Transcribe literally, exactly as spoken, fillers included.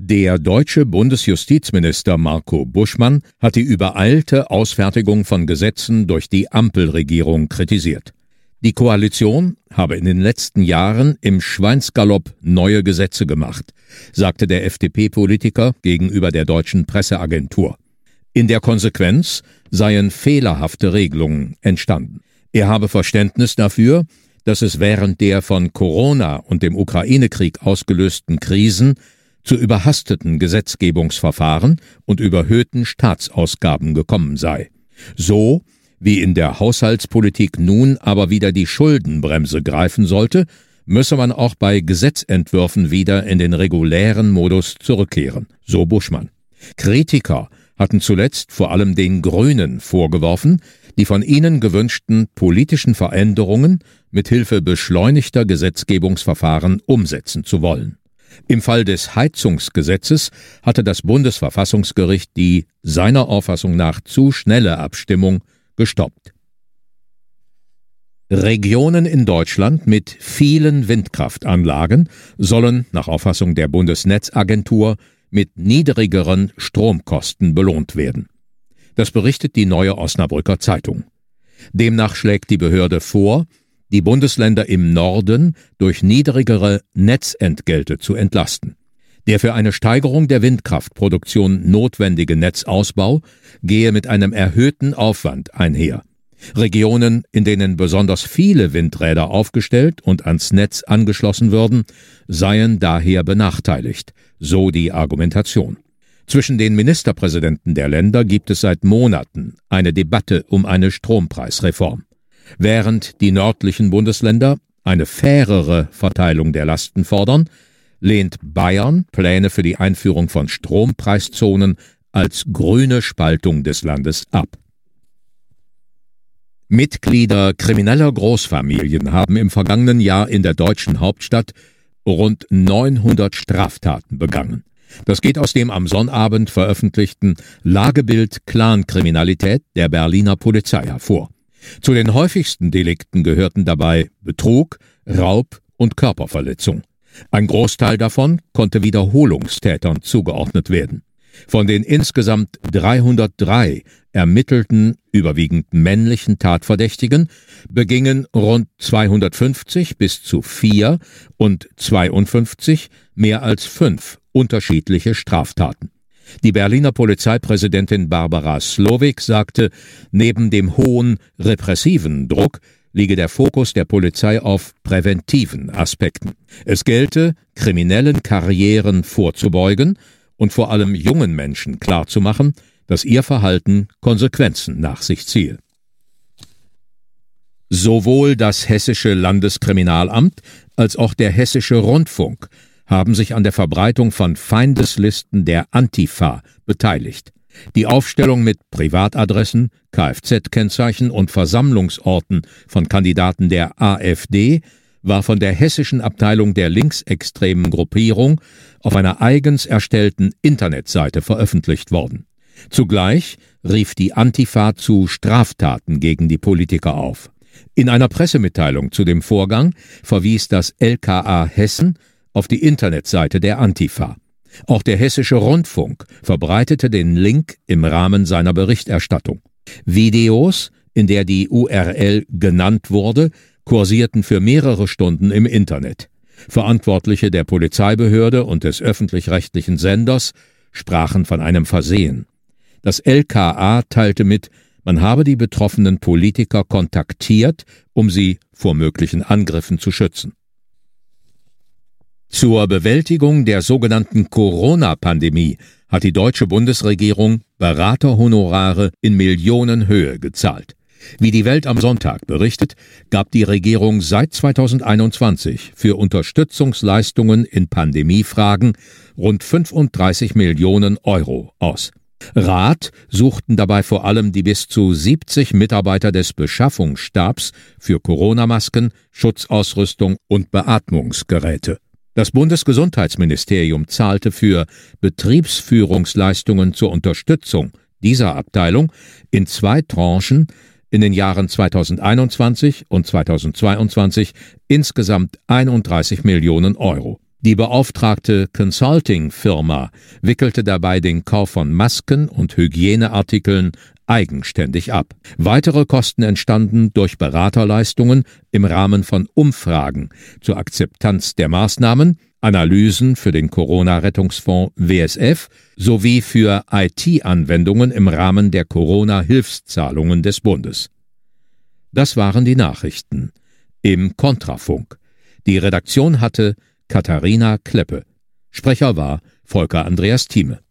Der deutsche Bundesjustizminister Marco Buschmann hat die übereilte Ausfertigung von Gesetzen durch die Ampelregierung kritisiert. Die Koalition habe in den letzten Jahren im Schweinsgalopp neue Gesetze gemacht, sagte der F D P-Politiker gegenüber der deutschen Presseagentur. In der Konsequenz seien fehlerhafte Regelungen entstanden. Er habe Verständnis dafür, dass es während der von Corona und dem Ukraine-Krieg ausgelösten Krisen zu überhasteten Gesetzgebungsverfahren und überhöhten Staatsausgaben gekommen sei. So wie in der Haushaltspolitik nun aber wieder die Schuldenbremse greifen sollte, müsse man auch bei Gesetzentwürfen wieder in den regulären Modus zurückkehren, so Buschmann. Kritiker hatten zuletzt vor allem den Grünen vorgeworfen, die von ihnen gewünschten politischen Veränderungen mit Hilfe beschleunigter Gesetzgebungsverfahren umsetzen zu wollen. Im Fall des Heizungsgesetzes hatte das Bundesverfassungsgericht die seiner Auffassung nach zu schnelle Abstimmung gestoppt. Regionen in Deutschland mit vielen Windkraftanlagen sollen nach Auffassung der Bundesnetzagentur mit niedrigeren Stromkosten belohnt werden. Das berichtet die Neue Osnabrücker Zeitung. Demnach schlägt die Behörde vor, die Bundesländer im Norden durch niedrigere Netzentgelte zu entlasten. Der für eine Steigerung der Windkraftproduktion notwendige Netzausbau gehe mit einem erhöhten Aufwand einher. Regionen, in denen besonders viele Windräder aufgestellt und ans Netz angeschlossen würden, seien daher benachteiligt, so die Argumentation. Zwischen den Ministerpräsidenten der Länder gibt es seit Monaten eine Debatte um eine Strompreisreform. Während die nördlichen Bundesländer eine fairere Verteilung der Lasten fordern, lehnt Bayern Pläne für die Einführung von Strompreiszonen als grüne Spaltung des Landes ab. Mitglieder krimineller Großfamilien haben im vergangenen Jahr in der deutschen Hauptstadt rund neunhundert Straftaten begangen. Das geht aus dem am Sonnabend veröffentlichten Lagebild Clankriminalität der Berliner Polizei hervor. Zu den häufigsten Delikten gehörten dabei Betrug, Raub und Körperverletzung. Ein Großteil davon konnte Wiederholungstätern zugeordnet werden. Von den insgesamt dreihundertdrei ermittelten, überwiegend männlichen Tatverdächtigen begingen rund zweihundertfünfzig bis zu vier und zweiundfünfzig mehr als fünf unterschiedliche Straftaten. Die Berliner Polizeipräsidentin Barbara Slowik sagte, neben dem hohen repressiven Druck liege der Fokus der Polizei auf präventiven Aspekten. Es gelte, kriminellen Karrieren vorzubeugen und vor allem jungen Menschen klarzumachen, dass ihr Verhalten Konsequenzen nach sich ziehe. Sowohl das Hessische Landeskriminalamt als auch der Hessische Rundfunk haben sich an der Verbreitung von Feindeslisten der Antifa beteiligt. Die Aufstellung mit Privatadressen, Kfz-Kennzeichen und Versammlungsorten von Kandidaten der AfD war von der hessischen Abteilung der linksextremen Gruppierung auf einer eigens erstellten Internetseite veröffentlicht worden. Zugleich rief die Antifa zu Straftaten gegen die Politiker auf. In einer Pressemitteilung zu dem Vorgang verwies das L K A Hessen auf die Internetseite der Antifa. Auch der Hessische Rundfunk verbreitete den Link im Rahmen seiner Berichterstattung. Videos, in der die U R L genannt wurde, kursierten für mehrere Stunden im Internet. Verantwortliche der Polizeibehörde und des öffentlich-rechtlichen Senders sprachen von einem Versehen. Das L K A teilte mit, man habe die betroffenen Politiker kontaktiert, um sie vor möglichen Angriffen zu schützen. Zur Bewältigung der sogenannten Corona-Pandemie hat die deutsche Bundesregierung Beraterhonorare in Millionenhöhe gezahlt. Wie die Welt am Sonntag berichtet, gab die Regierung seit zweitausendeinundzwanzig für Unterstützungsleistungen in Pandemiefragen rund fünfunddreißig Millionen Euro aus. Rat suchten dabei vor allem die bis zu siebzig Mitarbeiter des Beschaffungsstabs für Corona-Masken, Schutzausrüstung und Beatmungsgeräte. Das Bundesgesundheitsministerium zahlte für Betriebsführungsleistungen zur Unterstützung dieser Abteilung in zwei Tranchen in den Jahren zweitausendeinundzwanzig und zweitausendzweiundzwanzig insgesamt einunddreißig Millionen Euro. Die beauftragte Consulting-Firma wickelte dabei den Kauf von Masken und Hygieneartikeln eigenständig ab. Weitere Kosten entstanden durch Beraterleistungen im Rahmen von Umfragen zur Akzeptanz der Maßnahmen, Analysen für den Corona-Rettungsfonds W S F sowie für I T-Anwendungen im Rahmen der Corona-Hilfszahlungen des Bundes. Das waren die Nachrichten im Kontrafunk. Die Redaktion hatte Katharina Kleppe. Sprecher war Volker Andreas Thieme.